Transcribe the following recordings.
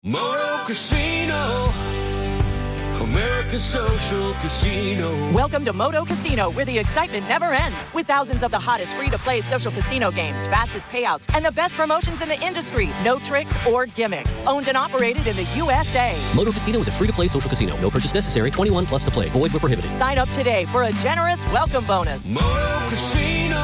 Moto Casino, American Social Casino. Welcome to Moto Casino, where the excitement never ends. With thousands of the hottest free-to-play social casino games, fastest payouts, and the best promotions in the industry. No tricks or gimmicks. Owned and operated in the USA. Moto Casino is a free-to-play social casino. No purchase necessary. 21 plus to play. Void where prohibited. Sign up today for a generous welcome bonus. Moto Casino,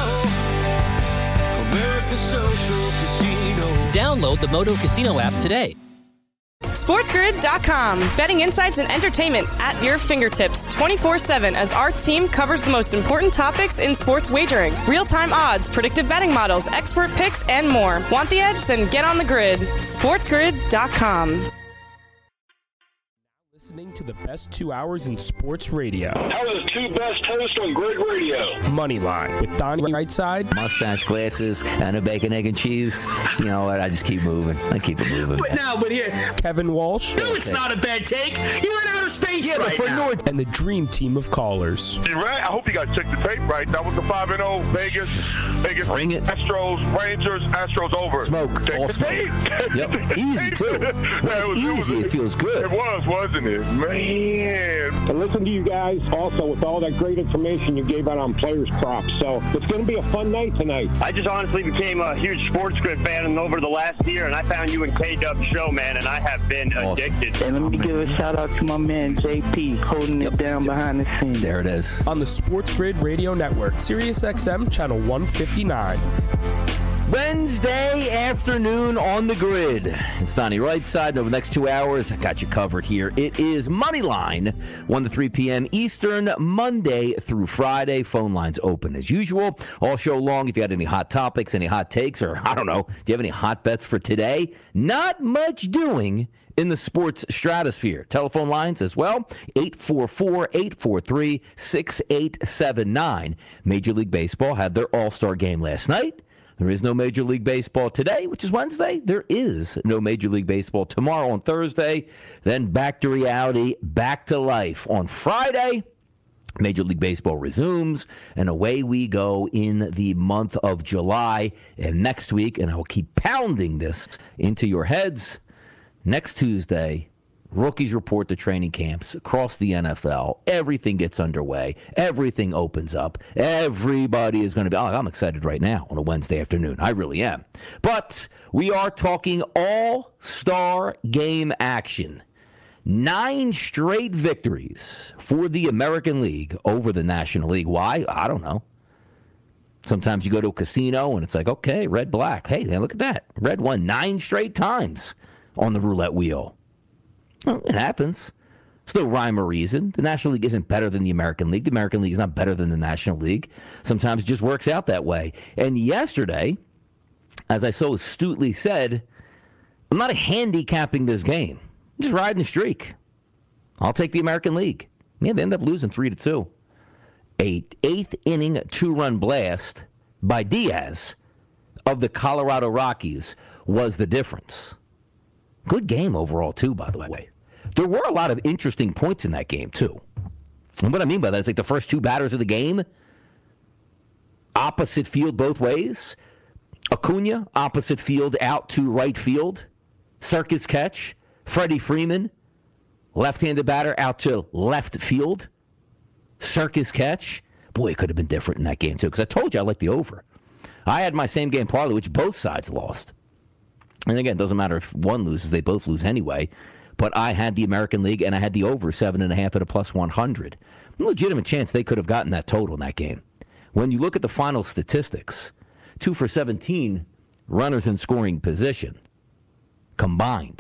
American Social Casino. Download the Moto Casino app today. SportsGrid.com. Betting insights and entertainment at your fingertips 24/7 as our team covers the most important topics in sports wagering. Real-time odds, predictive betting models, expert picks, and more. Want the edge? Then get on the grid. SportsGrid.com. Listening to the best 2 hours in sports radio. How are the two best hosts on Grid Radio? Moneyline with Donnie Rightside. Mustache glasses and a bacon, egg, and cheese. You know what? I just keep moving. I keep it moving. But here, Kevin Walsh. no, it's not a bad take. You're in outer space right now. And the dream team of callers. Right? I hope you guys checked the tape right. That was the 5-0 Vegas. Bring it. Astros, Rangers, Astros over. Smoke. Check All the smoke. tape. Yep. Easy, too. When it's easy, it feels good. It was, wasn't it? Man. To listen to you guys also with all that great information you gave out on players' props. So it's going to be a fun night tonight. I just honestly became a huge Sports Grid fan over the last year, and I found you in K-Dub's show, man, and I have been addicted. And let me give a shout-out to my man, JP, holding it down behind the scenes. There it is. On the Sports Grid Radio Network, Sirius XM, channel 159. Wednesday afternoon on the grid. It's Donnie Rightside. Over the next 2 hours, I got you covered here. It is Moneyline, 1 to 3 p.m. Eastern, Monday through Friday. Phone lines open as usual. All show long. If you got any hot topics, any hot takes, or I don't know, do you have any hot bets for today? Not much doing in the sports stratosphere. Telephone lines as well, 844-843-6879. Major League Baseball had their All-Star game last night. There is no Major League Baseball today, which is Wednesday. There is no Major League Baseball tomorrow on Thursday. Then back to reality, back to life. On Friday, Major League Baseball resumes, and away we go in the month of July. And next week, and I will keep pounding this into your heads, next Tuesday, rookies report to training camps across the NFL. Everything gets underway. Everything opens up. Everybody is going to be, I'm excited right now on a Wednesday afternoon. I really am. But we are talking all-star game action. 9 straight victories for the American League over the National League. Why? I don't know. Sometimes you go to a casino and it's like, okay, red, black. Hey, look at that. Red won 9 straight times on the roulette wheel. Well, it happens. There's no rhyme or reason. The National League isn't better than the American League. The American League is not better than the National League. Sometimes it just works out that way. And yesterday, as I so astutely said, I'm not handicapping this game. I'm just riding the streak. I'll take the American League. Yeah, they end up losing 3-2. An 8th inning 2-run blast by Diaz of the Colorado Rockies was the difference. Good game overall, too, by the way. There were a lot of interesting points in that game, too. And what I mean by that is like the first 2 batters of the game, opposite field both ways. Acuna, opposite field out to right field. Circus catch. Freddie Freeman, left-handed batter out to left field. Circus catch. Boy, it could have been different in that game, too, because I told you I like the over. I had my same game parlay, which both sides lost. And again, it doesn't matter if one loses, they both lose anyway. But I had the American League, and I had the over 7.5 at a plus 100. Legitimate chance they could have gotten that total in that game. When you look at the final statistics, 2 for 17 runners in scoring position combined.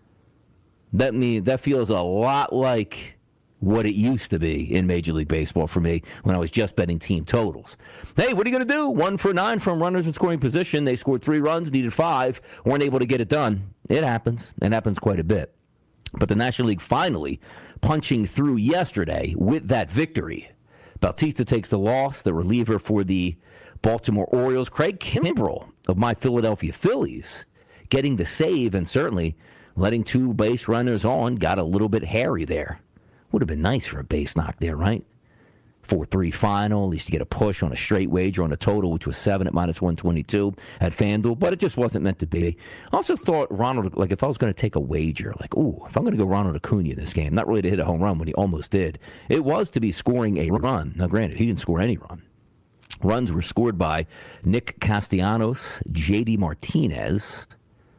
That feels a lot like what it used to be in Major League Baseball for me when I was just betting team totals. Hey, what are you going to do? 1 for 9 from runners in scoring position. They scored 3 runs, needed 5, weren't able to get it done. It happens. It happens quite a bit. But the National League finally punching through yesterday with that victory. Bautista takes the loss, the reliever for the Baltimore Orioles. Craig Kimbrell of my Philadelphia Phillies getting the save and certainly letting 2 base runners on got a little bit hairy there. Would have been nice for a base knock there, right? 4-3 final. At least you get a push on a straight wager on a total, which was 7 at -122 at FanDuel, but it just wasn't meant to be. I also thought Ronald, like if I was going to take a wager, like, if I'm going to go Ronald Acuna in this game, not really to hit a home run when he almost did, it was to be scoring a run. Now, granted, he didn't score any run. Runs were scored by Nick Castellanos, J.D. Martinez,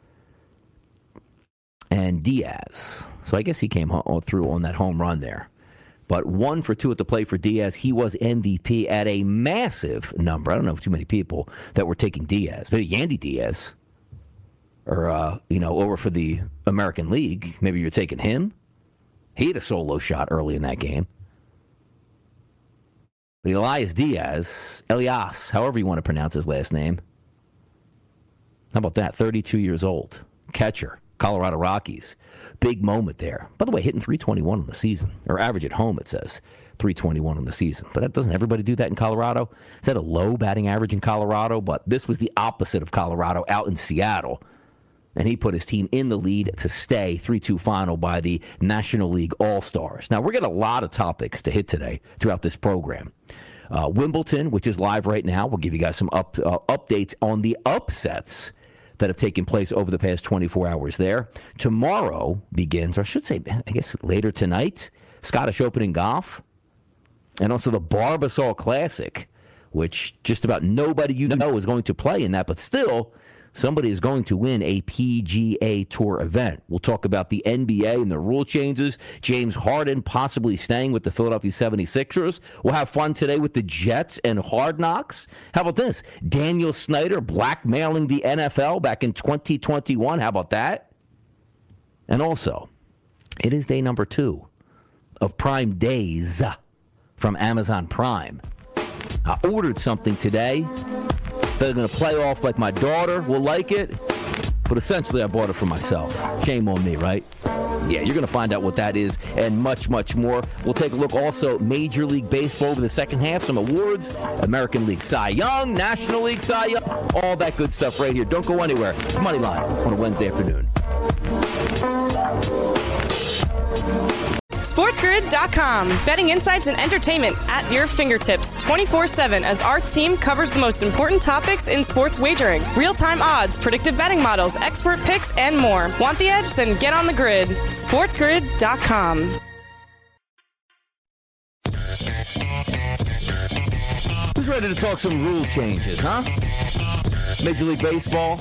and Diaz. So I guess he came through on that home run there. But 1 for 2 at the plate for Diaz. He was MVP at a massive number. I don't know too many people that were taking Diaz. Maybe Yandy Diaz. Or, over for the American League. Maybe you're taking him. He had a solo shot early in that game. But Elias Diaz, however you want to pronounce his last name. How about that? 32 years old. Catcher. Colorado Rockies. Big moment there. By the way, hitting .321 on the season. Or average at home, it says. .321 on the season. But doesn't everybody do that in Colorado? Is that a low batting average in Colorado? But this was the opposite of Colorado out in Seattle. And he put his team in the lead to stay 3-2 final by the National League All-Stars. Now, we're getting a lot of topics to hit today throughout this program. Wimbledon, which is live right now. We'll give you guys some updates on the upsets that have taken place over the past 24 hours there. Tomorrow begins, or I should say, I guess later tonight, Scottish Open in golf, and also the Barbasol Classic, which just about nobody is going to play in that, but still, somebody is going to win a PGA Tour event. We'll talk about the NBA and the rule changes. James Harden possibly staying with the Philadelphia 76ers. We'll have fun today with the Jets and Hard Knocks. How about this? Daniel Snyder blackmailing the NFL back in 2021. How about that? And also, it is day number 2 of Prime Days from Amazon Prime. I ordered something today. They're going to play off like my daughter will like it, but essentially I bought it for myself. Shame on me, right? Yeah, you're going to find out what that is and much, much more. We'll take a look also Major League Baseball over the second half, some awards, American League Cy Young, National League Cy Young, all that good stuff right here. Don't go anywhere. It's Moneyline on a Wednesday afternoon. SportsGrid.com. Betting insights and entertainment at your fingertips 24/7 as our team covers the most important topics in sports wagering. Real-time odds, predictive betting models, expert picks, and more. Want the edge? Then get on the grid. SportsGrid.com. Who's ready to talk some rule changes, huh? Major League Baseball,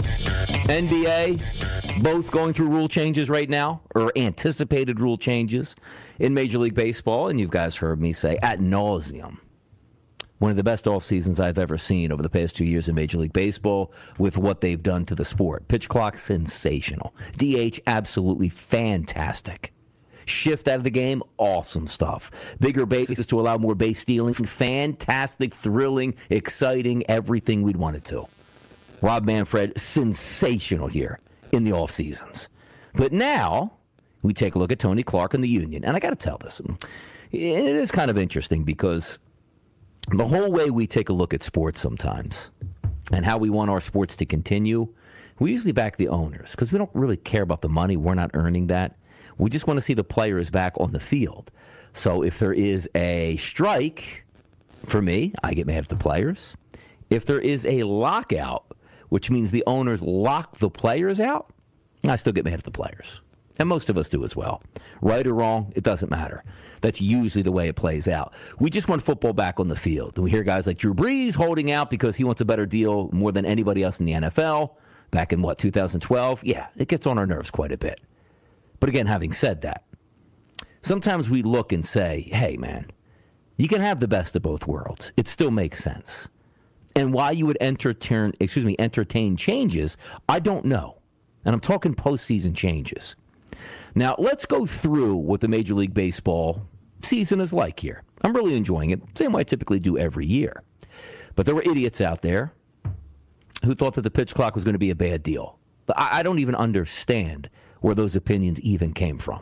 NBA, both going through rule changes right now, or anticipated rule changes in Major League Baseball, and you guys heard me say ad nauseum. One of the best off seasons I've ever seen over the past 2 years in Major League Baseball with what they've done to the sport. Pitch clock, sensational. DH, absolutely fantastic. Shift out of the game, awesome stuff. Bigger bases to allow more base stealing, fantastic, thrilling, exciting, everything we'd wanted to. Rob Manfred, sensational here in the off seasons. But now we take a look at Tony Clark and the union. And I got to tell this, it is kind of interesting because the whole way we take a look at sports sometimes and how we want our sports to continue, we usually back the owners because we don't really care about the money. We're not earning that. We just want to see the players back on the field. So if there is a strike, for me, I get mad at the players. If there is a lockout, which means the owners lock the players out, I still get mad at the players. And most of us do as well. Right or wrong, it doesn't matter. That's usually the way it plays out. We just want football back on the field. And we hear guys like Drew Brees holding out because he wants a better deal more than anybody else in the NFL. Back in, 2012? Yeah, it gets on our nerves quite a bit. But again, having said that, sometimes we look and say, hey, man, you can have the best of both worlds. It still makes sense. And why you would entertain changes, I don't know. And I'm talking postseason changes. Now, let's go through what the Major League Baseball season is like here. I'm really enjoying it, same way I typically do every year. But there were idiots out there who thought that the pitch clock was going to be a bad deal. But I don't even understand where those opinions even came from.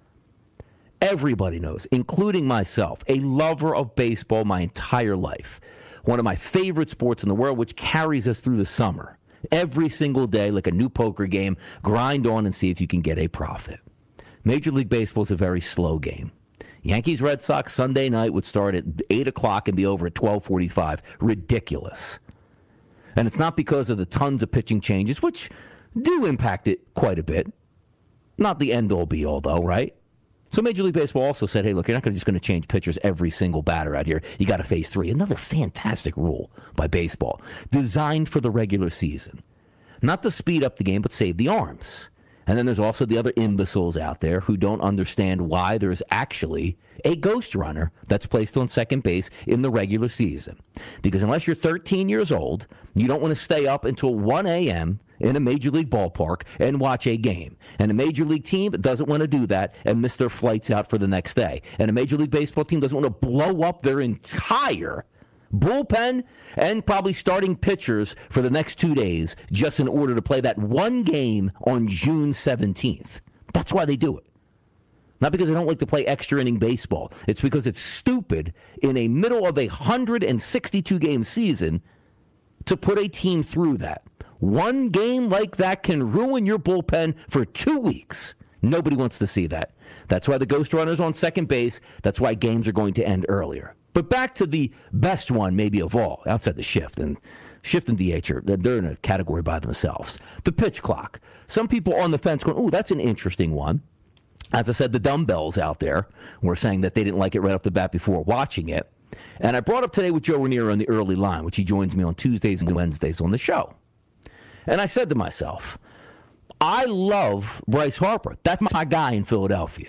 Everybody knows, including myself, a lover of baseball my entire life. One of my favorite sports in the world, which carries us through the summer. Every single day, like a new poker game, grind on and see if you can get a profit. Major League Baseball is a very slow game. Yankees-Red Sox Sunday night would start at 8 o'clock and be over at 12:45. Ridiculous. And it's not because of the tons of pitching changes, which do impact it quite a bit. Not the end-all, be-all, though, right? So Major League Baseball also said, hey, look, you're not just going to change pitchers every single batter out here. You got to phase 3. Another fantastic rule by baseball, designed for the regular season. Not to speed up the game, but save the arms. And then there's also the other imbeciles out there who don't understand why there's actually a ghost runner that's placed on second base in the regular season. Because unless you're 13 years old, you don't want to stay up until 1 a.m. in a Major League ballpark and watch a game. And a Major League team doesn't want to do that and miss their flights out for the next day. And a Major League Baseball team doesn't want to blow up their entire bullpen and probably starting pitchers for the next 2 days just in order to play that one game on June 17th. That's why they do it. Not because they don't like to play extra inning baseball. It's because it's stupid in a middle of a 162-game season to put a team through that. One game like that can ruin your bullpen for 2 weeks. Nobody wants to see that. That's why the ghost runner's on second base. That's why games are going to end earlier. But back to the best one, maybe of all, outside the shift. And shift and DH, they're in a category by themselves. The pitch clock. Some people on the fence going, oh, that's an interesting one. As I said, the dumbbells out there were saying that they didn't like it right off the bat before watching it. And I brought up today with Joe Ranieri on the early line, which he joins me on Tuesdays and Wednesdays on the show. And I said to myself, I love Bryce Harper. That's my guy in Philadelphia.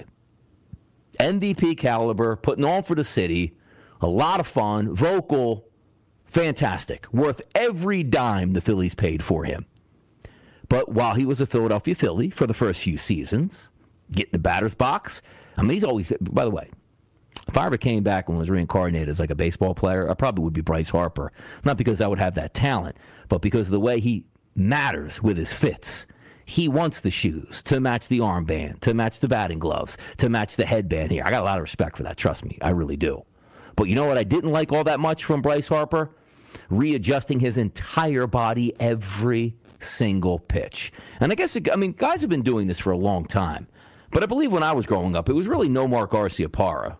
MVP caliber, putting on for the city. A lot of fun, vocal, fantastic. Worth every dime the Phillies paid for him. But while he was a Philadelphia Philly for the first few seasons, getting the batter's box, I mean, he's always, by the way, if I ever came back and was reincarnated as like a baseball player, I probably would be Bryce Harper. Not because I would have that talent, but because of the way he matters with his fits. He wants the shoes to match the armband, to match the batting gloves, to match the headband here. I got a lot of respect for that, trust me. I really do. But you know what I didn't like all that much from Bryce Harper? Readjusting his entire body every single pitch. And I guess, guys have been doing this for a long time. But I believe when I was growing up, it was really Nomar Garciaparra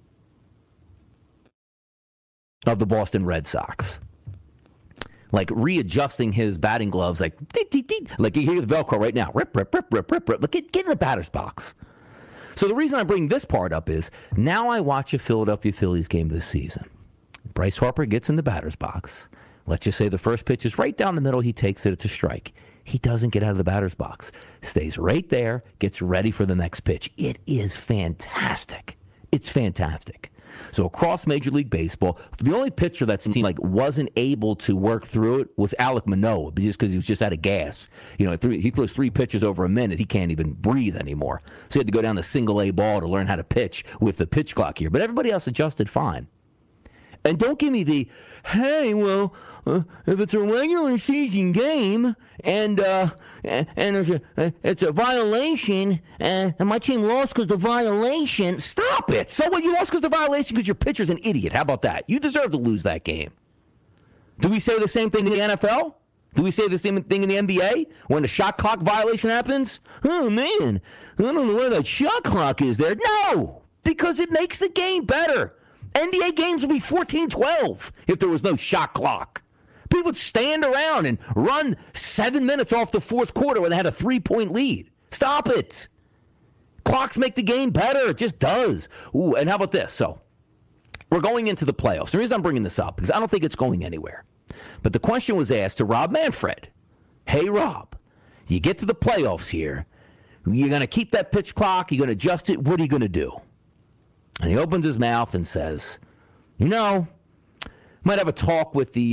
of the Boston Red Sox. Like readjusting his batting gloves, like you hear the Velcro right now. Rip, rip, rip, rip, rip, rip. Get in the batter's box. So the reason I bring this part up is now I watch a Philadelphia Phillies game this season. Bryce Harper gets in the batter's box. Let's just say the first pitch is right down the middle. He takes it. It's a strike. He doesn't get out of the batter's box. Stays right there. Gets ready for the next pitch. It is fantastic. It's fantastic. So across Major League Baseball, the only pitcher that seemed like wasn't able to work through it was Alek Manoah, just because he was just out of gas. You know, he throws 3 pitches over a minute. He can't even breathe anymore. So he had to go down to single A ball to learn how to pitch with the pitch clock here. But everybody else adjusted fine. And don't give me the, hey, well, if it's a regular season game and it's a violation and my team lost because of the violation, stop it. So what, you lost because of the violation because your pitcher's an idiot. How about that? You deserve to lose that game. Do we say the same thing in the NFL? Do we say the same thing in the NBA? When the shot clock violation happens? Oh, man, I don't know where that shot clock is there. No, because it makes the game better. NBA games would be 14-12 if there was no shot clock. People would stand around and run 7 minutes off the fourth quarter when they had a 3-point lead. Stop it. Clocks make the game better. It just does. Ooh, and how about this? So we're going into the playoffs. The reason I'm bringing this up, because I don't think it's going anywhere. But the question was asked to Rob Manfred. Hey, Rob, you get to the playoffs here. You're going to keep that pitch clock. You're going to adjust it. What are you going to do? And he opens his mouth and says, might have a talk with the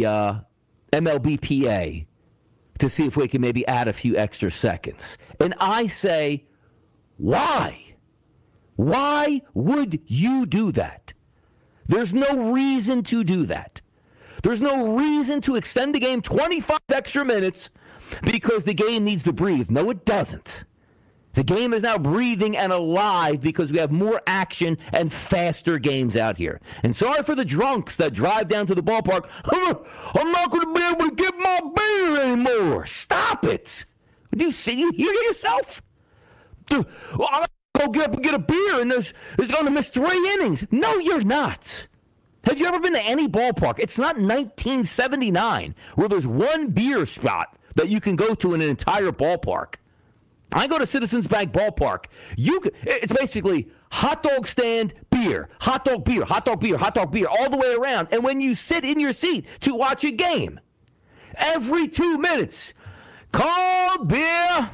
MLBPA to see if we can maybe add a few extra seconds. And I say, why? Why would you do that? There's no reason to do that. There's no reason to extend the game 25 extra minutes because the game needs to breathe. No, it doesn't. The game is now breathing and alive because we have more action and faster games out here. And sorry for the drunks that drive down to the ballpark. I'm not going to be able to get my beer anymore. Stop it. Do you hear yourself? Dude, I'm going to go go get up and get a beer and there's going to miss 3 innings. No, you're not. Have you ever been to any ballpark? It's not 1979 where there's one beer spot that you can go to in an entire ballpark. I go to Citizens Bank Ballpark. It's basically hot dog stand, beer, hot dog, beer, hot dog, beer, hot dog, beer, all the way around. And when you sit in your seat to watch a game, every 2 minutes, cold beer,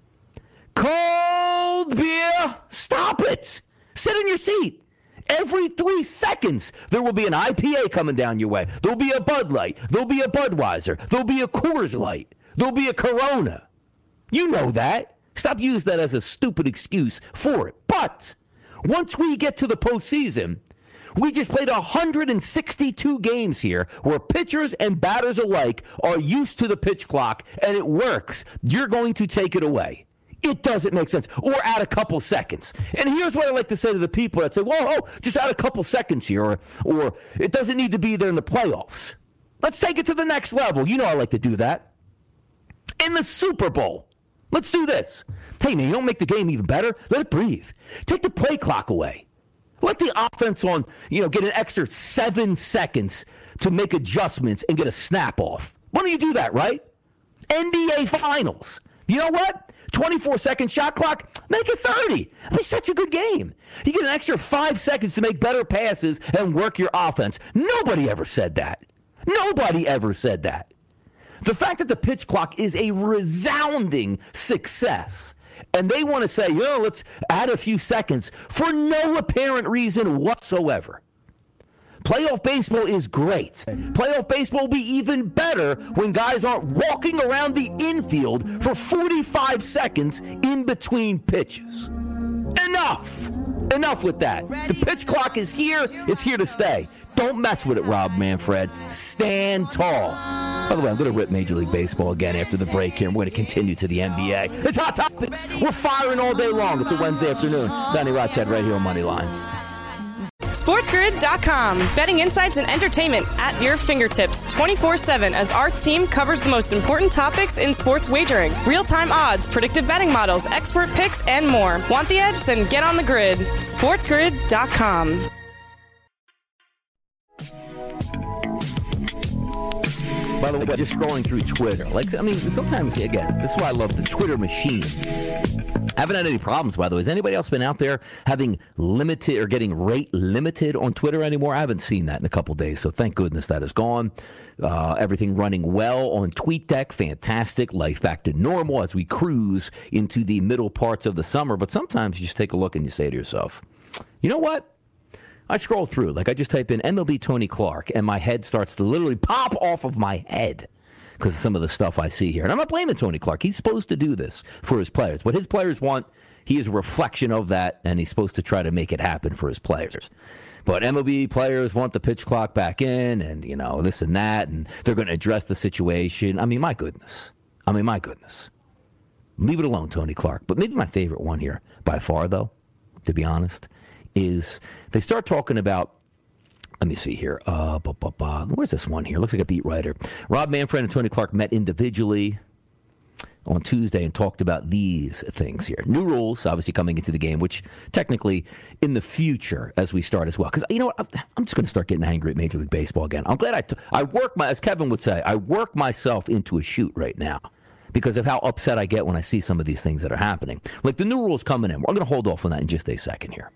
stop it. Sit in your seat. Every 3 seconds, there will be an IPA coming down your way. There'll be a Bud Light. There'll be a Budweiser. There'll be a Coors Light. There'll be a Corona. You know that. Stop using that as a stupid excuse for it. But once we get to the postseason, we just played 162 games here where pitchers and batters alike are used to the pitch clock, and it works. You're going to take it away. It doesn't make sense. Or add a couple seconds. And here's what I like to say to the people that say, whoa, just add a couple seconds here, or it doesn't need to be there in the playoffs. Let's take it to the next level. You know I like to do that. In the Super Bowl, let's do this. Hey, man, you don't make the game even better? Let it breathe. Take the play clock away. Let the offense get an extra 7 seconds to make adjustments and get a snap off. Why don't you do that, right? NBA Finals. You know what? 24-second shot clock, make it 30. It'll be such a good game. You get an extra 5 seconds to make better passes and work your offense. Nobody ever said that. Nobody ever said that. The fact that the pitch clock is a resounding success, and they want to say, let's add a few seconds for no apparent reason whatsoever. Playoff baseball is great. Playoff baseball will be even better when guys aren't walking around the infield for 45 seconds in between pitches. Enough with that. The pitch clock is here. It's here to stay. Don't mess with it, Rob Manfred. Stand tall. By the way, I'm going to rip Major League Baseball again after the break here. We're going to continue to the NBA. It's Hot Topics. We're firing all day long. It's a Wednesday afternoon. Donnie Rochette right here on Moneyline. SportsGrid.com. Betting insights and entertainment at your fingertips 24/7 as our team covers the most important topics in sports wagering. Real-time odds, predictive betting models, expert picks, and more. Want the edge? Then get on the grid. SportsGrid.com. By the way, just scrolling through Twitter. Sometimes, again, this is why I love the Twitter machine. I haven't had any problems, by the way. Has anybody else been out there having limited or getting rate limited on Twitter anymore? I haven't seen that in a couple days, so thank goodness that is gone. Everything running well on TweetDeck. Fantastic. Life back to normal as we cruise into the middle parts of the summer. But sometimes you just take a look and you say to yourself, you know what? I scroll through. I just type in MLB Tony Clark, and my head starts to literally pop off of my head because of some of the stuff I see here. And I'm not blaming Tony Clark. He's supposed to do this for his players. What his players want, he is a reflection of that, and he's supposed to try to make it happen for his players. But MLB players want the pitch clock back in and, this and that, and they're going to address the situation. My goodness. Leave it alone, Tony Clark. But maybe my favorite one here, by far, though, to be honest, is they start talking about, let me see here. Where's this one here? Looks like a beat writer. Rob Manfred and Tony Clark met individually on Tuesday and talked about these things here. New rules, obviously, coming into the game, which technically in the future as we start as well. Because, you know what? I'm just going to start getting angry at Major League Baseball again. I'm glad I work as Kevin would say, I work myself into a shoot right now because of how upset I get when I see some of these things that are happening. Like the new rules coming in. We're going to hold off on that in just a second here.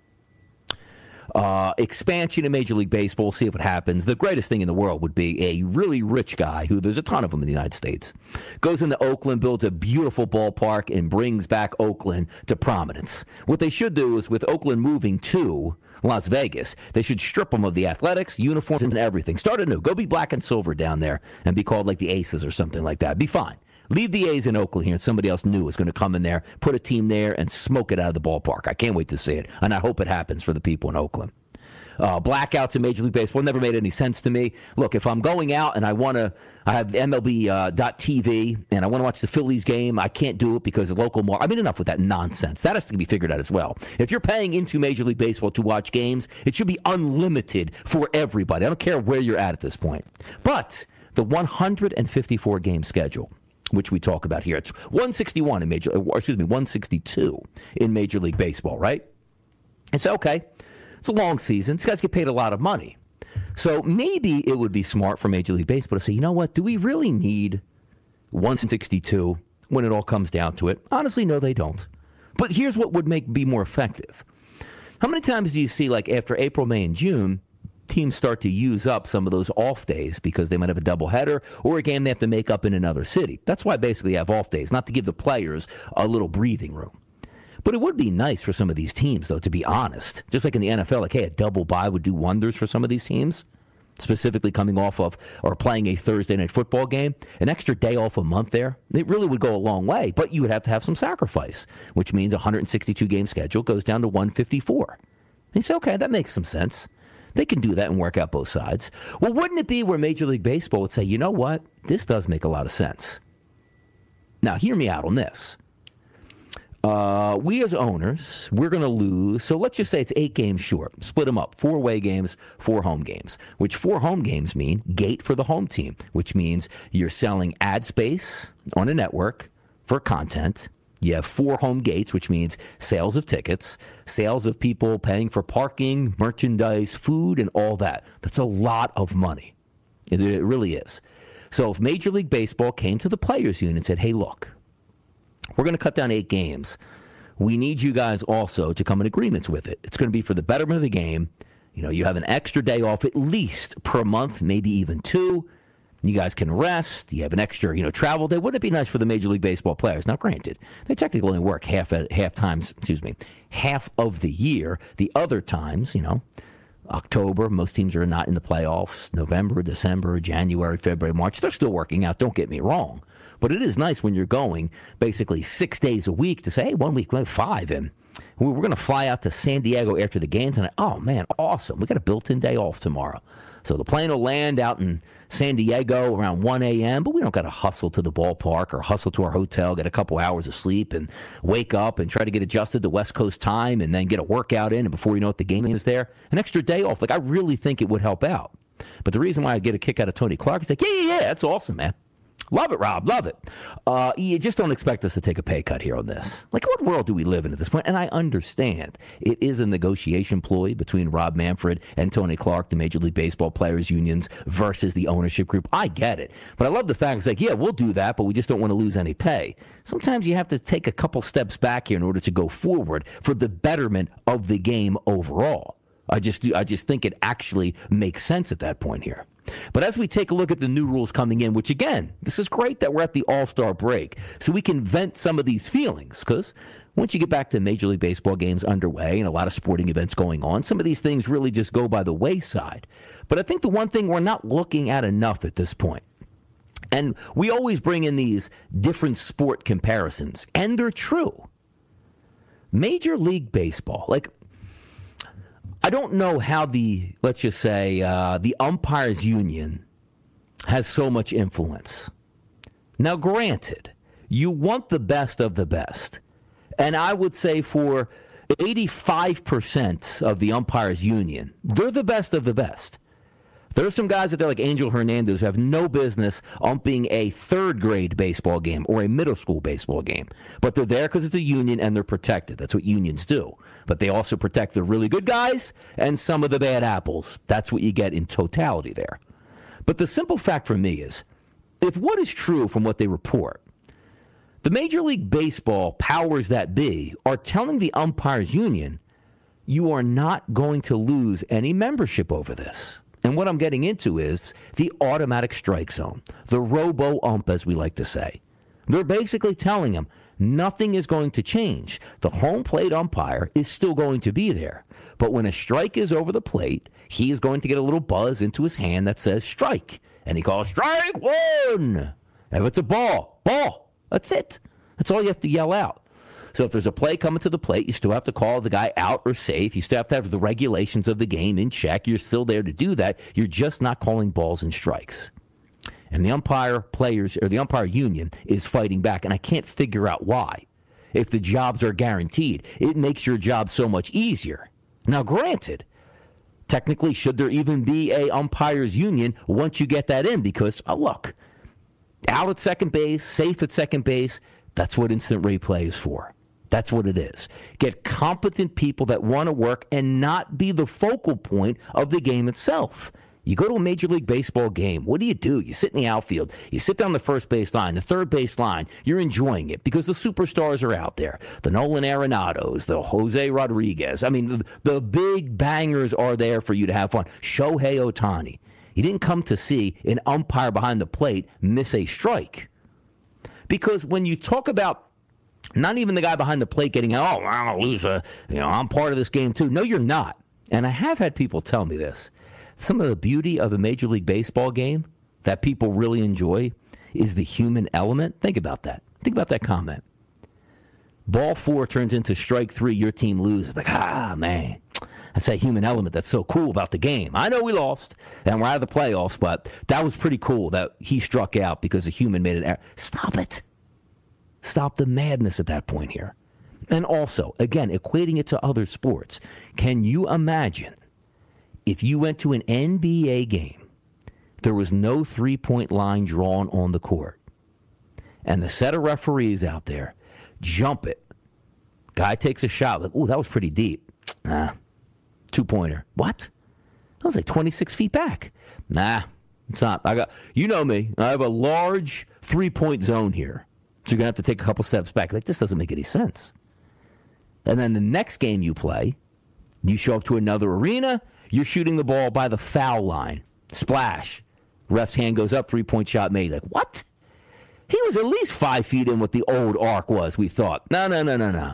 Expansion in Major League Baseball, see if it happens. The greatest thing in the world would be a really rich guy, who there's a ton of them in the United States, goes into Oakland, builds a beautiful ballpark, and brings back Oakland to prominence. What they should do is, with Oakland moving to Las Vegas, they should strip them of the athletics, uniforms, and everything. Start anew. Go be black and silver down there and be called like the Aces or something like that. Be fine. Leave the A's in Oakland here, and somebody else new is going to come in there, put a team there, and smoke it out of the ballpark. I can't wait to see it, and I hope it happens for the people in Oakland. Blackouts in Major League Baseball never made any sense to me. Look, if I'm going out and I have MLB.TV and I want to watch the Phillies game, I can't do it because of local market. Enough with that nonsense. That has to be figured out as well. If you're paying into Major League Baseball to watch games, it should be unlimited for everybody. I don't care where you're at this point. But the 154-game schedule, which we talk about here, it's 162 in Major League Baseball, right? and say, okay, it's a long season. These guys get paid a lot of money. So maybe it would be smart for Major League Baseball to say, you know what, do we really need 162 when it all comes down to it? Honestly, no, they don't. But here's what would be more effective. How many times do you see, like after April, May, and June, teams start to use up some of those off days because they might have a doubleheader or a game they have to make up in another city? That's why basically you have off days, not to give the players a little breathing room. But it would be nice for some of these teams, though, to be honest. Just like in the NFL, like, hey, a double bye would do wonders for some of these teams, specifically coming off of or playing a Thursday night football game. An extra day off a month there, it really would go a long way. But you would have to have some sacrifice, which means a 162-game schedule goes down to 154. And you say, okay, that makes some sense. They can do that and work out both sides. Well, wouldn't it be where Major League Baseball would say, you know what, this does make a lot of sense. Now, hear me out on this. We as owners, we're going to lose. So let's just say it's 8 games short. Split them up. 4 away games, 4 home games, which 4 home games mean gate for the home team, which means you're selling ad space on a network for content. You have 4 home gates, which means sales of tickets, sales of people paying for parking, merchandise, food, and all that. That's a lot of money. It really is. So if Major League Baseball came to the players' union and said, hey, look, we're going to cut down 8 games. We need you guys also to come in agreements with it. It's going to be for the betterment of the game. You know, you have an extra day off at least per month, maybe even 2. You guys can rest. You have an extra, travel day. Wouldn't it be nice for the Major League Baseball players? Now, granted, they technically only work half of the year. The other times, October, most teams are not in the playoffs. November, December, January, February, March, they're still working out. Don't get me wrong. But it is nice when you're going basically 6 days a week to say, hey, 1 week, 5, and we're going to fly out to San Diego after the game tonight. Oh, man, awesome. We got a built-in day off tomorrow. So the plane will land out in San Diego around 1 a.m., but we don't got to hustle to the ballpark or hustle to our hotel, get a couple hours of sleep, and wake up and try to get adjusted to West Coast time and then get a workout in, and before you know it, the game is there. An extra day off. Like, I really think it would help out. But the reason why I get a kick out of Tony Clark is like, yeah, that's awesome, man. Love it, Rob. Love it. You just don't expect us to take a pay cut here on this. Like, what world do we live in at this point? And I understand it is a negotiation ploy between Rob Manfred and Tony Clark, the Major League Baseball players unions, versus the ownership group. I get it. But I love the fact it's like, yeah, we'll do that, but we just don't want to lose any pay. Sometimes you have to take a couple steps back here in order to go forward for the betterment of the game overall. I just think it actually makes sense at that point here. But as we take a look at the new rules coming in, which, again, this is great that we're at the All-Star break, so we can vent some of these feelings, because once you get back to Major League Baseball games underway and a lot of sporting events going on, some of these things really just go by the wayside. But I think the one thing we're not looking at enough at this point, and we always bring in these different sport comparisons, and they're true. Major League Baseball, like, I don't know how the umpires union has so much influence. Now, granted, you want the best of the best. And I would say for 85% of the umpires union, they're the best of the best. There's some guys out there like Angel Hernandez who have no business umping a third-grade baseball game or a middle school baseball game. But they're there because it's a union and they're protected. That's what unions do. But they also protect the really good guys and some of the bad apples. That's what you get in totality there. But the simple fact for me is, if what is true from what they report, the Major League Baseball powers that be are telling the umpires union, you are not going to lose any membership over this. And what I'm getting into is the automatic strike zone, the robo-ump, as we like to say. They're basically telling him nothing is going to change. The home plate umpire is still going to be there. But when a strike is over the plate, he is going to get a little buzz into his hand that says strike. And he calls strike 1. If it's a ball, ball. That's it. That's all you have to yell out. So if there's a play coming to the plate, you still have to call the guy out or safe. You still have to have the regulations of the game in check. You're still there to do that. You're just not calling balls and strikes. And the umpire players, or the umpire union, is fighting back. And I can't figure out why. If the jobs are guaranteed, it makes your job so much easier. Now, granted, technically, should there even be a umpires union once you get that in? Because, look, out at second base, safe at second base, that's what instant replay is for. That's what it is. Get competent people that want to work and not be the focal point of the game itself. You go to a Major League Baseball game, what do? You sit in the outfield, you sit down the first base line, the third base line, you're enjoying it because the superstars are out there. The Nolan Arenados, the Jose Rodriguez. I mean, the big bangers are there for you to have fun. Shohei Ohtani. You didn't come to see an umpire behind the plate miss a strike. Because when you talk about not even the guy behind the plate getting, I'm a loser, I'm part of this game too. No, you're not. And I have had people tell me this. Some of the beauty of a Major League Baseball game that people really enjoy is the human element. Think about that. Think about that comment. Ball 4 turns into strike 3, your team loses. Like, man. That's that human element that's so cool about the game. I know we lost, and we're out of the playoffs, but that was pretty cool that he struck out because a human made an error. Stop it. Stop the madness at that point here. And also, again, equating it to other sports. Can you imagine if you went to an NBA game, there was no three-point line drawn on the court, and the set of referees out there jump it. Guy takes a shot. Like, ooh, that was pretty deep. Two-pointer. What? That was like 26 feet back. Nah, it's not. You know me. I have a large three-point zone here. So you're going to have to take a couple steps back. Like, this doesn't make any sense. And then the next game you play, you show up to another arena, you're shooting the ball by the foul line. Splash. Ref's hand goes up, three-point shot made. Like, what? He was at least 5 feet in what the old arc was, we thought. No.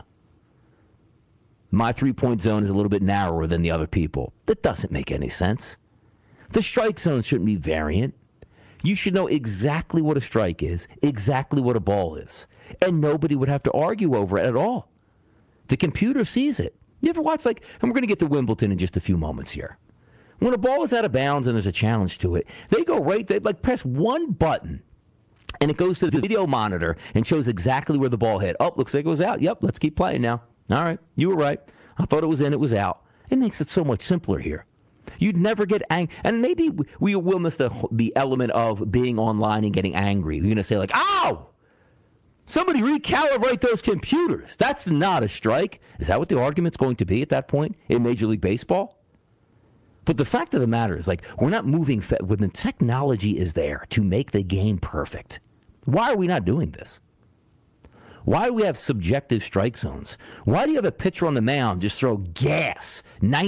My three-point zone is a little bit narrower than the other people. That doesn't make any sense. The strike zone shouldn't be variant. You should know exactly what a strike is, exactly what a ball is, and nobody would have to argue over it at all. The computer sees it. You ever watch, and we're going to get to Wimbledon in just a few moments here. When a ball is out of bounds and there's a challenge to it, they go they press one button, and it goes to the video monitor and shows exactly where the ball hit. Oh, looks like it was out. Yep, let's keep playing now. All right, you were right. I thought it was in, it was out. It makes it so much simpler here. You'd never get angry. And maybe we will miss the element of being online and getting angry. You're going to say, ow! Somebody recalibrate those computers. That's not a strike. Is that what the argument's going to be at that point in Major League Baseball? But the fact of the matter is, we're not moving when the technology is there to make the game perfect. Why are we not doing this? Why do we have subjective strike zones? Why do you have a pitcher on the mound just throw gas,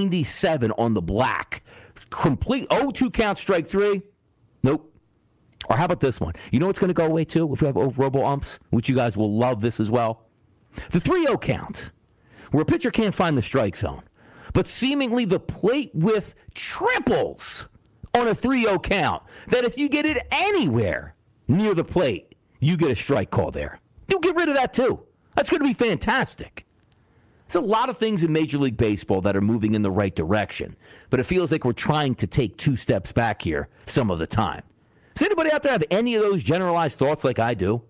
97 on the black, complete 0-2 count, strike 3? Nope. Or how about this one? You know what's going to go away too if we have robo-umps, which you guys will love this as well? The 3-0 count, where a pitcher can't find the strike zone, but seemingly the plate width triples on a 3-0 count, that if you get it anywhere near the plate, you get a strike call there. You'll get rid of that, too. That's going to be fantastic. There's a lot of things in Major League Baseball that are moving in the right direction, but it feels like we're trying to take 2 steps back here some of the time. Does anybody out there have any of those generalized thoughts like I do?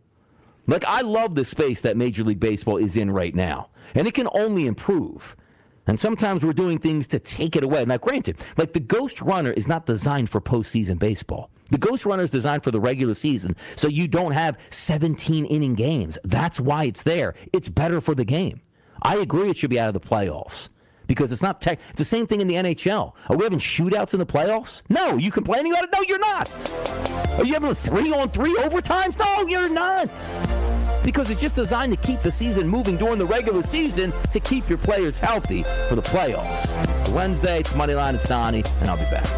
I love the space that Major League Baseball is in right now, and it can only improve. And sometimes we're doing things to take it away. Now, granted, the Ghost Runner is not designed for postseason baseball. The Ghost Runner is designed for the regular season, so you don't have 17-inning games. That's why it's there. It's better for the game. I agree it should be out of the playoffs because it's not it's the same thing in the NHL. Are we having shootouts in the playoffs? No. You complaining about it? No, you're not. Are you having 3-on-3 overtimes? No, you're not. Because it's just designed to keep the season moving during the regular season to keep your players healthy for the playoffs. It's Wednesday, it's Moneyline, it's Donnie, and I'll be back.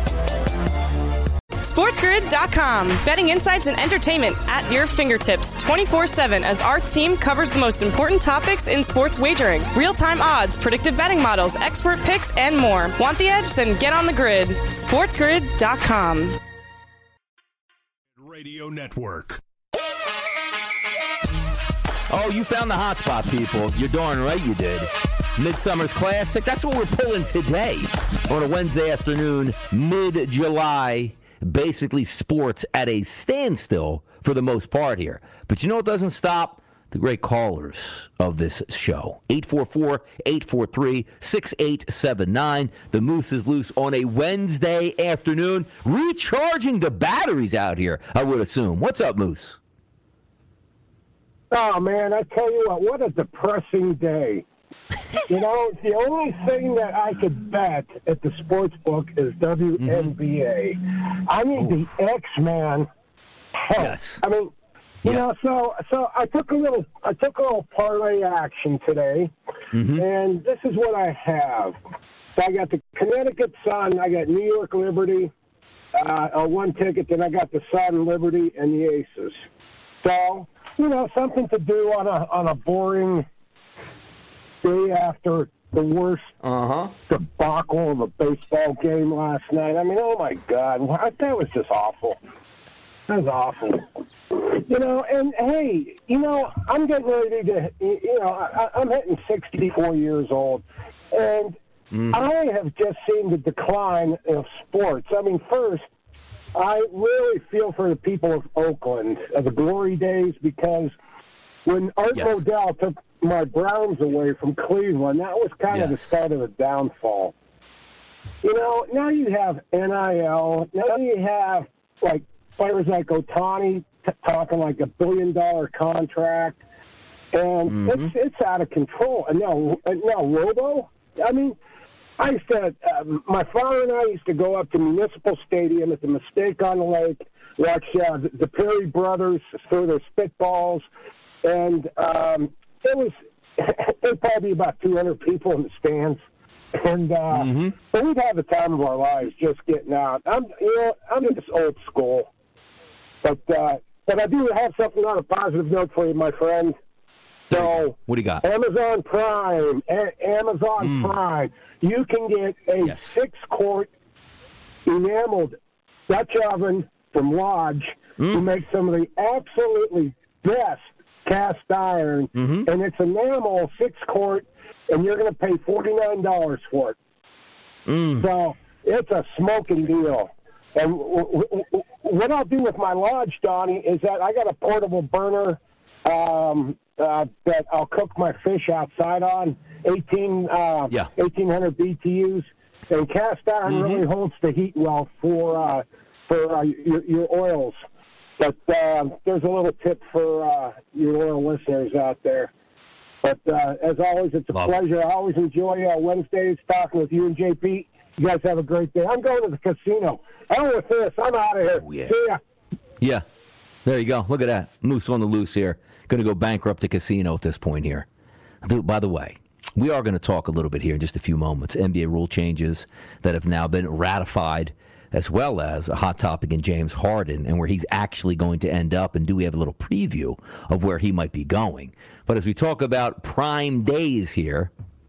SportsGrid.com. Betting insights and entertainment at your fingertips 24/7 as our team covers the most important topics in sports wagering. Real-time odds, predictive betting models, expert picks, and more. Want the edge? Then get on the grid. SportsGrid.com. Radio Network. Oh, you found the hot spot, people. You're darn right you did. Midsummer's Classic. That's what we're pulling today on a Wednesday afternoon, mid-July. Basically sports at a standstill for the most part here. But you know what doesn't stop? The great callers of this show. 844-843-6879. The Moose is loose on a Wednesday afternoon, recharging the batteries out here, I would assume. What's up, Moose? Oh, man, I tell you what a depressing day. The only thing that I could bet at the sports book is WNBA. I mean, the X-Man. Yes. I mean, so I took a little parlay action today, and this is what I have. So I got the Connecticut Sun, I got New York Liberty, one ticket, then I got the Sun, Liberty, and the Aces. So, something to do on a boring day after the worst debacle of a baseball game last night. I mean, oh my God, that was just awful. That was awful. And hey, I'm getting ready to, I'm hitting 64 years old, and I have just seen the decline of sports. I mean, first, I really feel for the people of Oakland, the glory days, because when Art Modell took my Browns away from Cleveland, that was kind of the start of the downfall. Now you have NIL. Now you have, like, players like Ohtani talking like $1 billion contract, and it's out of control. And now Robo. I mean, I used to. My father and I used to go up to Municipal Stadium at the Mistake on the Lake, watch the Perry brothers throw their spitballs, and it was probably about 200 people in the stands. And but we'd have the time of our lives just getting out. I'm just old school. But I do have something on a positive note for you, my friend. So, what do you got? Amazon Prime. Prime. You can get a 6-quart enameled Dutch oven from Lodge who makes some of the absolutely best cast iron. And it's enamel 6-quart, and you're going to pay $49 for it. So it's a smoking deal. And what I'll do with my Lodge, Donnie, is that I got a portable burner that I'll cook my fish outside on, 1,800 BTUs, and cast iron really holds the heat well for your oils. But there's a little tip for your oil listeners out there. But as always, it's a pleasure. I always enjoy Wednesdays talking with you and JP. You guys have a great day. I'm going to the casino. Hell with this. I'm out of here. Oh, yeah. See ya. Yeah. There you go. Look at that. Moose on the loose here. Going to go bankrupt the casino at this point here. By the way, we are going to talk a little bit here in just a few moments. NBA rule changes that have now been ratified, as well as a hot topic in James Harden and where he's actually going to end up. And do we have a little preview of where he might be going? But as we talk about Prime Days here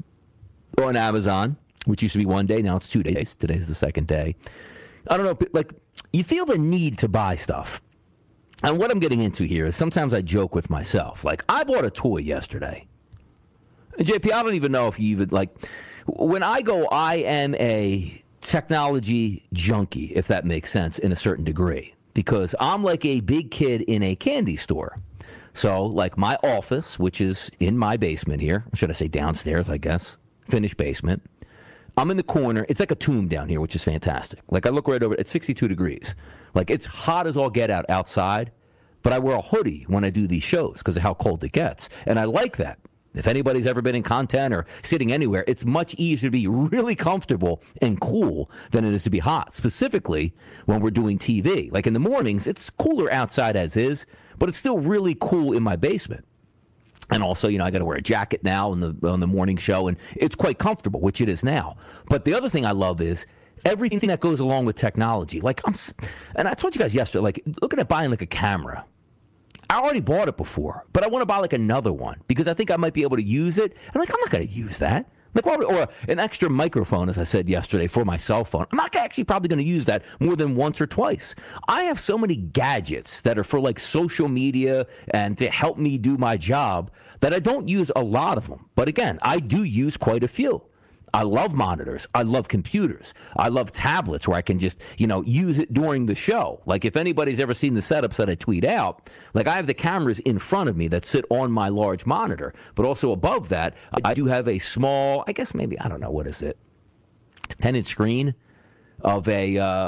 on Amazon, which used to be 1 day, now it's 2 days. Today's the second day. I don't know, like, you feel the need to buy stuff. And what I'm getting into here is sometimes I joke with myself. Like, I bought a toy yesterday. And JP, I don't even know if you even, like, when I go, I am a technology junkie, if that makes sense, in a certain degree. Because I'm like a big kid in a candy store. So, like, my office, which is in my basement here, should I say downstairs, I guess, finished basement. I'm in the corner. It's like a tomb down here, which is fantastic. Like, I look right over, it's 62 degrees. Like, it's hot as all get out outside, but I wear a hoodie when I do these shows because of how cold it gets. And I like that. If anybody's ever been in content or sitting anywhere, it's much easier to be really comfortable and cool than it is to be hot, specifically when we're doing TV. Like, in the mornings, it's cooler outside as is, but it's still really cool in my basement. And also, I got to wear a jacket now on the morning show, and it's quite comfortable, which it is now. But the other thing I love is everything that goes along with technology. Like, and I told you guys yesterday, like, looking at buying like a camera. I already bought it before, but I want to buy like another one because I think I might be able to use it. And like, I'm not going to use that. Like, or an extra microphone, as I said yesterday, for my cell phone. I'm not actually probably going to use that more than once or twice. I have so many gadgets that are for like social media and to help me do my job that I don't use a lot of them. But again, I do use quite a few. I love monitors. I love computers. I love tablets where I can just, use it during the show. Like, if anybody's ever seen the setups that I tweet out, like, I have the cameras in front of me that sit on my large monitor. But also above that, I do have a small, I guess maybe, I don't know, what is it? 10-inch screen of a 10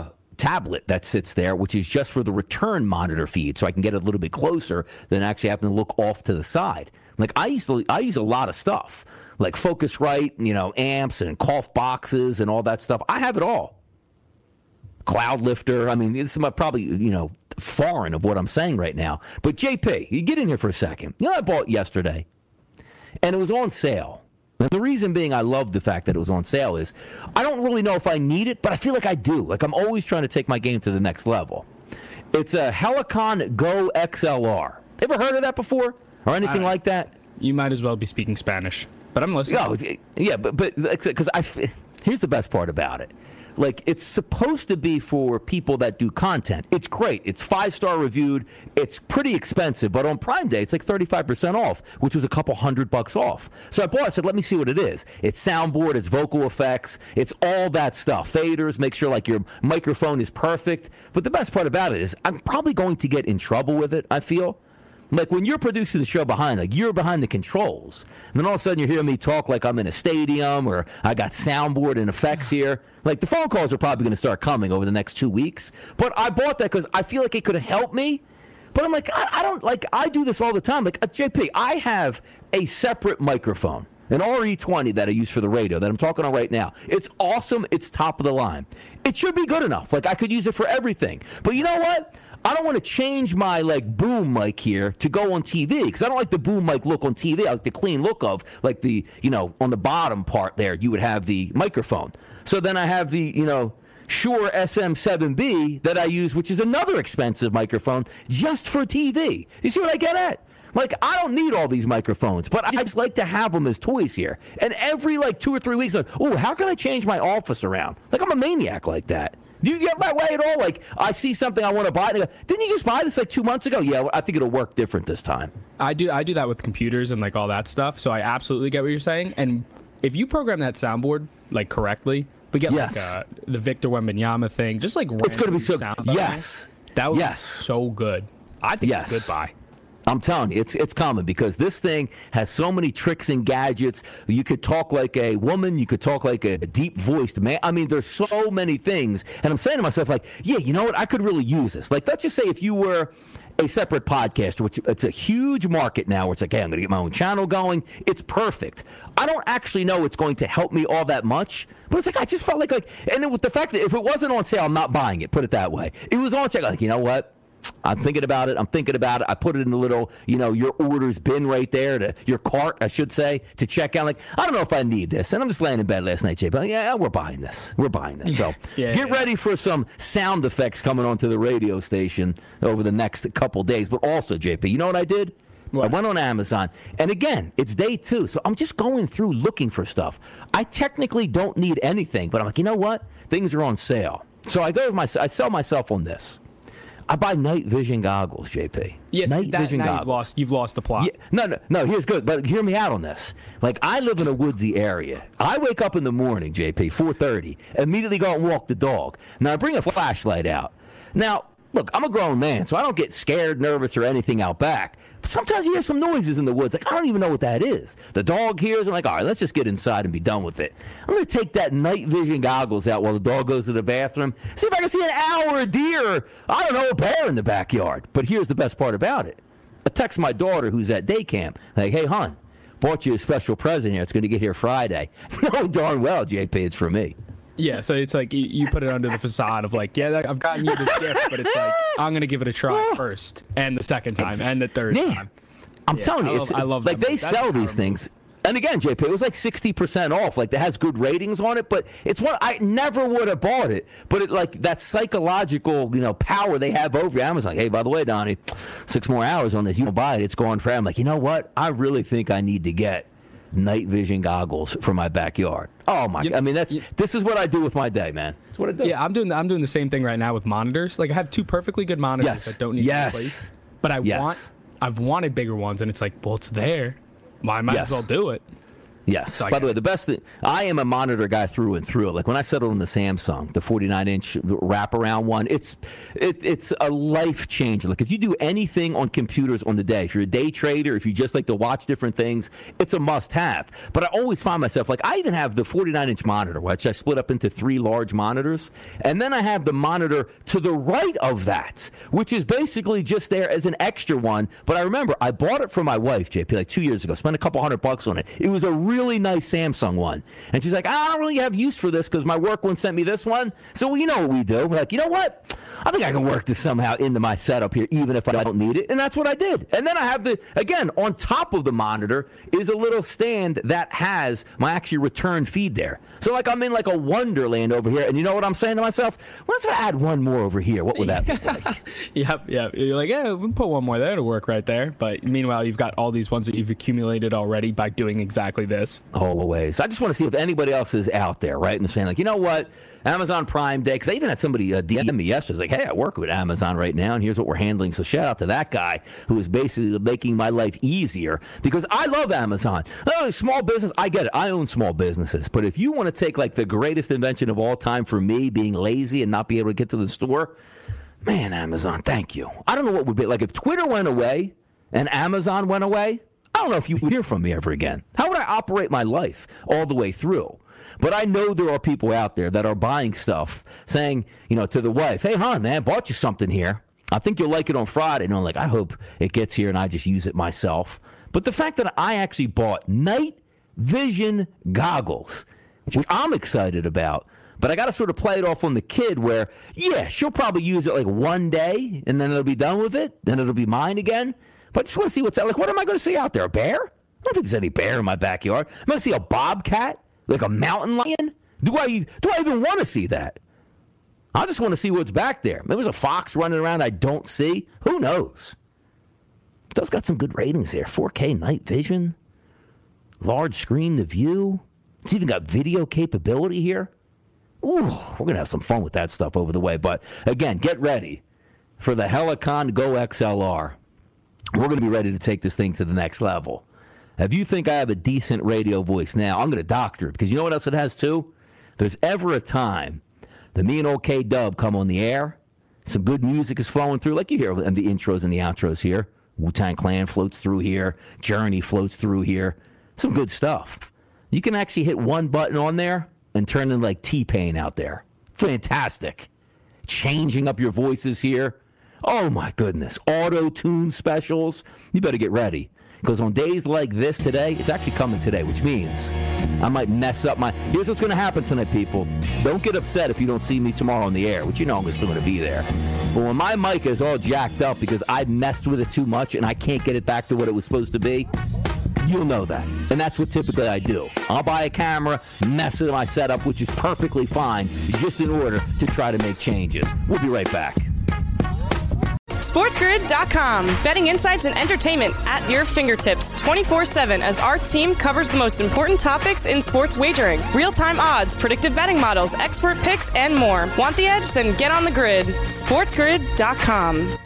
tablet that sits there, which is just for the return monitor feed, so I can get it a little bit closer than actually having to look off to the side. Like I use a lot of stuff, like Focusrite, amps and cough boxes and all that stuff. I have it all. Cloud Lifter. I mean, this is probably, foreign of what I'm saying right now. But JP, you get in here for a second. I bought it yesterday, and it was on sale. And the reason being I love the fact that it was on sale is I don't really know if I need it, but I feel like I do. Like I'm always trying to take my game to the next level. It's a Helicon Go XLR. Ever heard of that before or anything like that? You might as well be speaking Spanish, but I'm listening. Yeah, but because here's the best part about it. Like, it's supposed to be for people that do content. It's great. It's 5-star reviewed. It's pretty expensive, but on Prime Day, it's like 35% off, which was a couple $100 off. So I bought it. I said, let me see what it is. It's soundboard. It's vocal effects. It's all that stuff. Faders. Make sure, like, your microphone is perfect. But the best part about it is I'm probably going to get in trouble with it, I feel. Like, when you're producing the show you're behind the controls. And then all of a sudden you hear me talk like I'm in a stadium or I got soundboard and effects here. Like, the phone calls are probably going to start coming over the next 2 weeks. But I bought that because I feel like it could help me. But I'm like, I do this all the time. Like, JP, I have a separate microphone, an RE20 that I use for the radio that I'm talking on right now. It's awesome. It's top of the line. It should be good enough. Like, I could use it for everything. But you know what? I don't want to change my, boom mic here to go on TV because I don't like the boom mic look on TV. I like the clean look of, like, the, on the bottom part there, you would have the microphone. So then I have the, Shure SM7B that I use, which is another expensive microphone just for TV. You see what I get at? Like, I don't need all these microphones, but I just like to have them as toys here. And every, 2 or 3 weeks, how can I change my office around? Like, I'm a maniac like that. Do you get my way at all? Like, I see something I want to buy, and I go, didn't you just buy this 2 months ago? Yeah, I think it'll work different this time. I do that with computers and, all that stuff, so I absolutely get what you're saying. And if you program that soundboard, correctly, we get, the Victor Wembanyama thing, just, it's going to be so sounds. Yes. That would be so good. I think it's a good buy. I'm telling you, it's common because this thing has so many tricks and gadgets. You could talk like a woman. You could talk like a deep-voiced man. I mean, there's so many things. And I'm saying to myself, yeah, you know what? I could really use this. Let's just say if you were a separate podcaster, which it's a huge market now where it's hey, I'm going to get my own channel going. It's perfect. I don't actually know it's going to help me all that much, but it's I just felt and then with the fact that if it wasn't on sale, I'm not buying it, put it that way. It was on sale, you know what? I'm thinking about it. I put it in the little, your orders bin right there, your cart, I should say, to check out. I don't know if I need this. And I'm just laying in bed last night, Jay, but we're buying this. So get ready for some sound effects coming onto the radio station over the next couple days. But also, JP, you know what I did? What? I went on Amazon, and again, it's day 2, so I'm just going through looking for stuff. I technically don't need anything, but I'm you know what? Things are on sale. So I I sell myself on this. I buy night vision goggles, JP. Yes, night vision goggles. You've lost the plot. Yeah, no, here's good. But hear me out on this. I live in a woodsy area. I wake up in the morning, JP, 4:30, immediately go out and walk the dog. Now, I bring a flashlight out. Now, look, I'm a grown man, so I don't get scared, nervous, or anything out back. But sometimes you hear some noises in the woods. I don't even know what that is. The dog hears. I'm all right, let's just get inside and be done with it. I'm going to take that night vision goggles out while the dog goes to the bathroom. See if I can see an owl or a deer or, I don't know, a bear in the backyard. But here's the best part about it. I text my daughter who's at day camp. Hey, hon, bought you a special present here. It's going to get here Friday. No, darn well, JP, it's for me. Yeah, so it's you put it under the facade of I've gotten you this gift, but it's I'm going to give it a try first, and the second time, and the third time. I'm telling you, I love they sell these things. And again, JP, it was 60% off. It has good ratings on it, but it's one I never would have bought it. But it that psychological, power they have over you. Amazon. Hey, by the way, Donnie, 6 more hours on this. You don't buy it, it's gone for. I'm you know what? I really think I need to get night vision goggles for my backyard. Oh my! I mean, this is what I do with my day, man. That's what I do. Yeah, I'm doing the same thing right now with monitors. I have 2 perfectly good monitors that don't need to replace. But I've wanted bigger ones, and it's well, it's there. I might as well do it. Yes. So By the way, the best thing, I am a monitor guy through and through. Like when I settled on the Samsung, the 49-inch wraparound one, it's a life changer. Like if you do anything on computers on the day, if you're a day trader, if you just like to watch different things, it's a must-have. But I always find myself, like I even have the 49-inch monitor, which I split up into 3 large monitors, and then I have the monitor to the right of that, which is basically just there as an extra one. But I remember I bought it for my wife, JP, like 2 years ago, spent a couple $100 on it. It was a really nice Samsung one. And she's like, I don't really have use for this because my work one sent me this one. So you know what we do. We're like, you know what? I think I can work this somehow into my setup here, even if I don't need it. And that's what I did. And then I have again, on top of the monitor is a little stand that has my actually return feed there. So like I'm in like a wonderland over here. And you know what I'm saying to myself? Let's add one more over here. What would that look like? Yep. You're like, yeah, we can put one more there to work right there. But meanwhile, you've got all these ones that you've accumulated already by doing exactly this. Always. I just want to see if anybody else is out there, right? And saying, like, you know what? Amazon Prime Day. Because I even had somebody DM me yesterday. Like, hey, I work with Amazon right now, and here's what we're handling. So shout out to that guy who is basically making my life easier because I love Amazon. Oh, small business. I get it. I own small businesses. But if you want to take, like, the greatest invention of all time for me, being lazy and not be able to get to the store, man, Amazon, thank you. I don't know what would be like if Twitter went away and Amazon went away. I don't know if you would hear from me ever again. How would I operate my life all the way through? But I know there are people out there that are buying stuff, saying, you know, to the wife, hey, hon, man, bought you something here. I think you'll like it on Friday. And I'm like, I hope it gets here and I just use it myself. But the fact that I actually bought night vision goggles, which I'm excited about, but I got to sort of play it off on the kid where, yeah, she'll probably use it like one day and then it'll be done with it. Then it'll be mine again. But I just want to see what's out. Like, what am I going to see out there? A bear? I don't think there's any bear in my backyard. I'm going to see a bobcat, like a mountain lion. Do I even want to see that? I just want to see what's back there. Maybe there's a fox running around I don't see. Who knows? It does got some good ratings here. 4K night vision, large screen to view. It's even got video capability here. Ooh, we're going to have some fun with that stuff over the way. But again, get ready for the Helicon Go XLR. We're going to be ready to take this thing to the next level. If you think I have a decent radio voice now, I'm going to doctor it. Because you know what else it has, too? There's ever a time that me and old K-Dub come on the air, some good music is flowing through, like you hear in the intros and the outros here. Wu-Tang Clan floats through here. Journey floats through here. Some good stuff. You can actually hit one button on there and turn in like T-Pain out there. Fantastic. Changing up your voices here. Oh, my goodness. Auto-tune specials. You better get ready. Because on days like this today, it's actually coming today, which means I might mess up my... Here's what's going to happen tonight, people. Don't get upset if you don't see me tomorrow on the air, which you know I'm still going to be there. But when my mic is all jacked up because I messed with it too much and I can't get it back to what it was supposed to be, you'll know that. And that's what typically I do. I'll buy a camera, mess with my setup, which is perfectly fine, just in order to try to make changes. We'll be right back. SportsGrid.com. Betting insights and entertainment at your fingertips 24/7 as our team covers the most important topics in sports wagering. Real-time odds, predictive betting models, expert picks, and more. Want the edge? Then get on the grid. SportsGrid.com.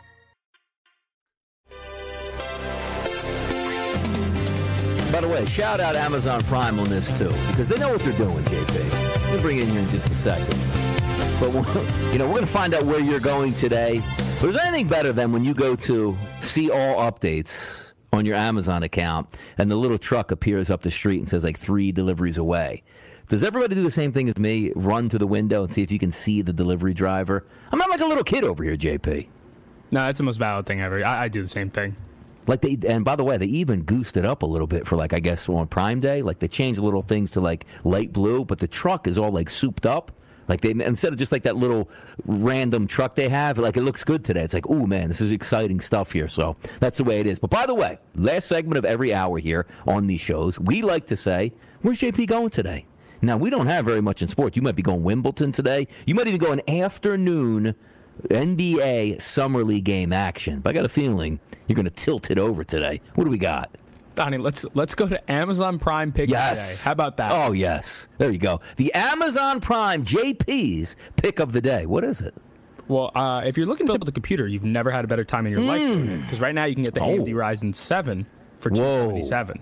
By the way, shout out Amazon Prime on this, too, because they know what they're doing, JP. We'll bring it in here in just a second. But, we're going to find out where you're going today. There's anything better than when you go to see all updates on your Amazon account and the little truck appears up the street and says like 3 deliveries away. Does everybody do the same thing as me? Run to the window and see if you can see the delivery driver? I'm not like a little kid over here, JP. No, that's the most valid thing ever. I do the same thing. Like and by the way, they even goosed it up a little bit for like, I guess, on Prime Day. Like they changed little things to like light blue, but the truck is all like souped up. Like they, instead of just like that little random truck they have, like it looks good today. It's like, oh man, this is exciting stuff here. So that's the way it is. But by the way, last segment of every hour here on these shows, we like to say, where's JP going today? Now, we don't have very much in sports. You might be going Wimbledon today. You might even go an afternoon NBA Summer League game action. But I got a feeling you're going to tilt it over today. What do we got? Donnie, let's go to Amazon Prime Pick today. How about that? Oh, yes. There you go. The Amazon Prime JP's Pick of the Day. What is it? Well, if you're looking to build a computer, you've never had a better time in your life doing it. Because right now you can get the AMD Ryzen 7 for $277.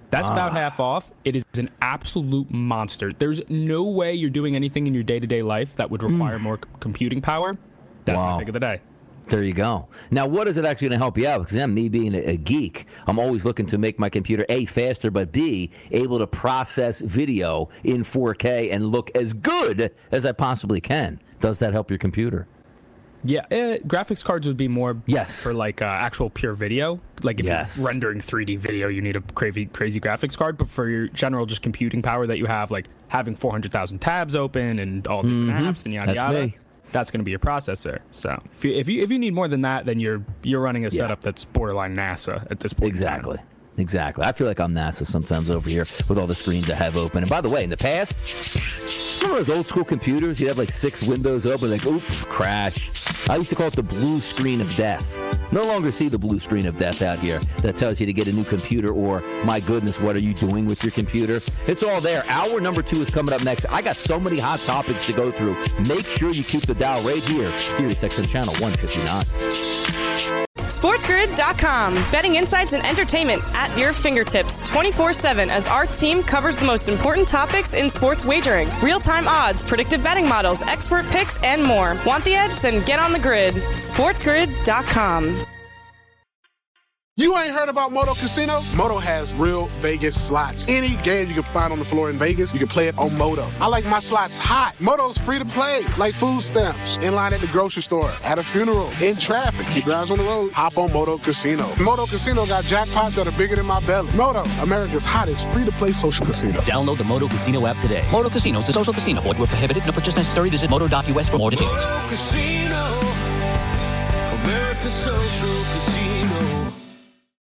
That's about half off. It is an absolute monster. There's no way you're doing anything in your day-to-day life that would require more computing power. That's my pick of the day. There you go. Now, what is it actually going to help you out? Because me being a geek, I'm always looking to make my computer, A, faster, but B, able to process video in 4K and look as good as I possibly can. Does that help your computer? Yeah, graphics cards would be more for like actual pure video. Like if you're rendering 3D video, you need a crazy graphics card. But for your general just computing power that you have, like having 400,000 tabs open and all different apps and yada yada, that's going to be your processor. So if you need more than that, then you're running a setup that's borderline NASA at this point. Exactly. I feel like I'm NASA sometimes over here with all the screens I have open. And by the way, in the past, remember those old school computers? You'd have like 6 windows open, like, oops, crash. I used to call it the blue screen of death. No longer see the blue screen of death out here that tells you to get a new computer or, my goodness, what are you doing with your computer? It's all there. Hour number 2 is coming up next. I got so many hot topics to go through. Make sure you keep the dial right here. Sirius XM Channel 159. SportsGrid.com. Betting insights and entertainment at your fingertips 24/7 as our team covers the most important topics in sports wagering. Real-time odds, predictive betting models, expert picks, and more. Want the edge? Then get on the grid. SportsGrid.com. You ain't heard about Moto Casino? Moto has real Vegas slots. Any game you can find on the floor in Vegas, you can play it on Moto. I like my slots hot. Moto's free to play, like food stamps, in line at the grocery store, at a funeral, in traffic. Keep your eyes on the road. Hop on Moto Casino. Moto Casino got jackpots that are bigger than my belly. Moto, America's hottest free-to-play social casino. Download the Moto Casino app today. Moto Casino is a social casino. Void where prohibited. No purchase necessary. Visit moto.us for more details. Moto Casino, America's social casino.